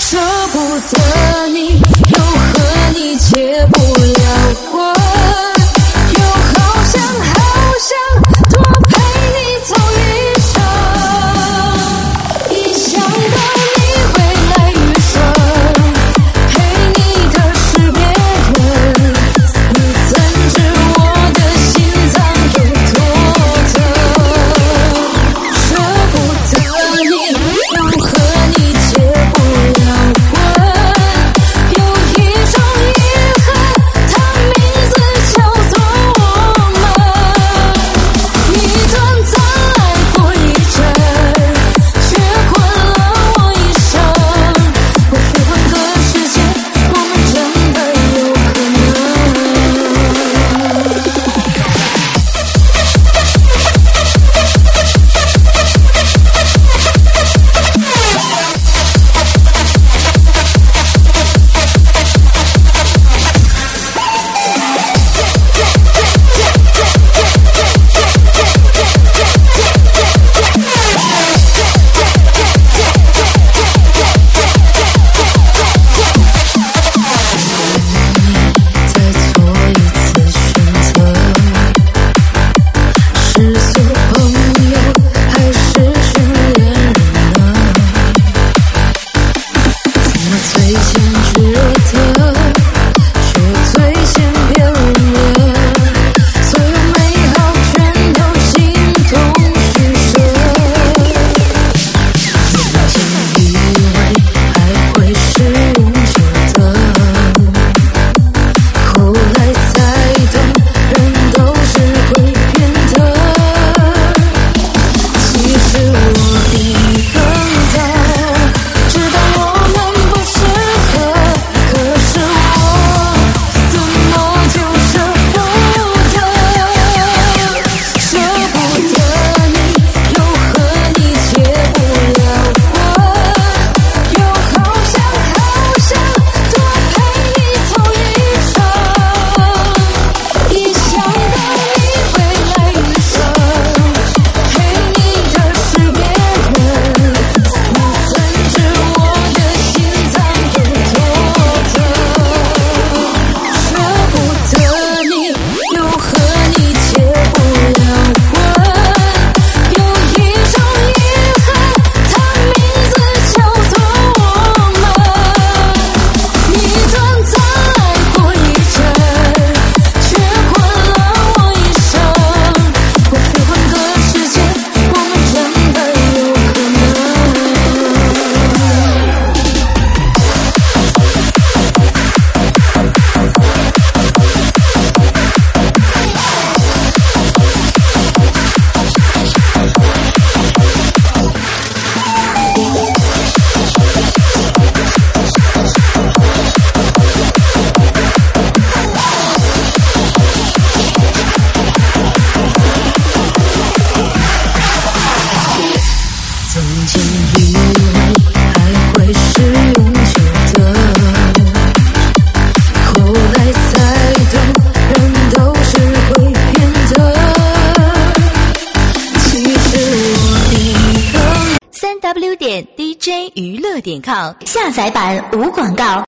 舍不得你，又和你结不了婚，又好想好想多陪你走一生，一想到你回来余生，陪你的是别人，你怎知我的心脏有多疼？舍不得你，又和你结不了婚，有一种遗憾，它名字叫做我们。你短暂爱过一阵，却困了我一生。或许换个世界，我们真的有可 3w.dj娱乐.com 下载版无广告。